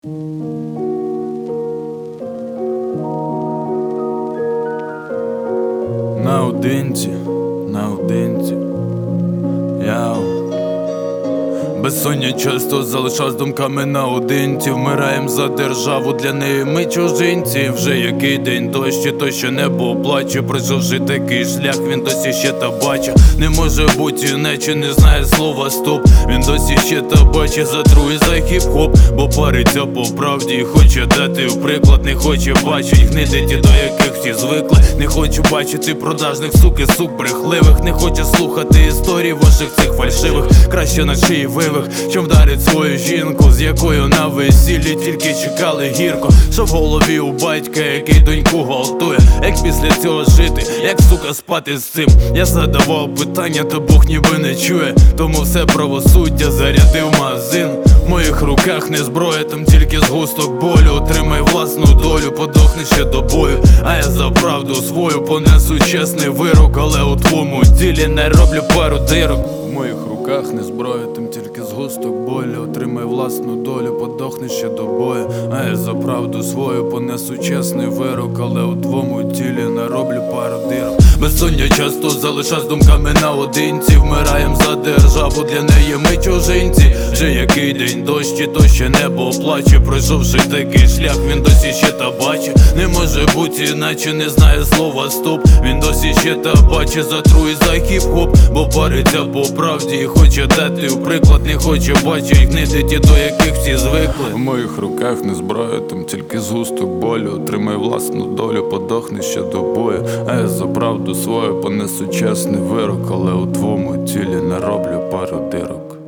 Наодинці, яу. Безсоння часто залишав з думками наодинці. Вмираєм за державу, для неї ми чужинці. Вже який день дощі, то ще небо плаче. Пройшовши такий шлях, він досі ще та бачить. Не може бути іначе, не знає слова стоп. Він досі ще та бачить, затрує за хіп-хоп. Бо париться по правді і хоче дати в приклад. Не хоче бачить гниди ті, до яких всі звикли. Не хочу бачити продажних сук і сук брехливих. Не хоче слухати історії ваших цих фальшивих. Краще на шиї вивих, чим вдарить свою жінку, з якою на весіллі тільки чекали гірко. Що в голові у батька, який доньку гвалтує. Як після цього жити, як сука спати з цим? Я задавав питання, та Бог ніби не чує. Тому все правосуддя зарядив магазин. В моїх руках не зброя, там тільки згусток болю. Отримай власну долю, подохни ще до бою. А я за правду свою понесу чесний вирок. Але у твоєму ділі не роблю пару дирок. В моїх руках не зброя, там тільки згусток болю. Отримай власну долю, подохни ще до бою. А я за правду свою понесу чесний вирок. Але у твоєму тілі нароблю пару дирок. Безсоння часто залишав з думками наодинці. Вмираєм за державу, для неї ми чужинці. Вже який день дощі, то ще небо плаче. Пройшовши такий шлях, він досі ще та бачить. Не може бути іначе, не знає слова стоп. Він досі ще та бачить, затрує за хіп-хоп. Бо париться по правді і хоче дати в приклад. Не хоче бачить гниди ті, до яких всі звикли. В моїх руках не зброя, там тільки згусток болю. Отримай власну долю, подохни ще до бою. А я за правду свою понесу чесний вирок. Але у твоєму тілі нароблю пару дирок.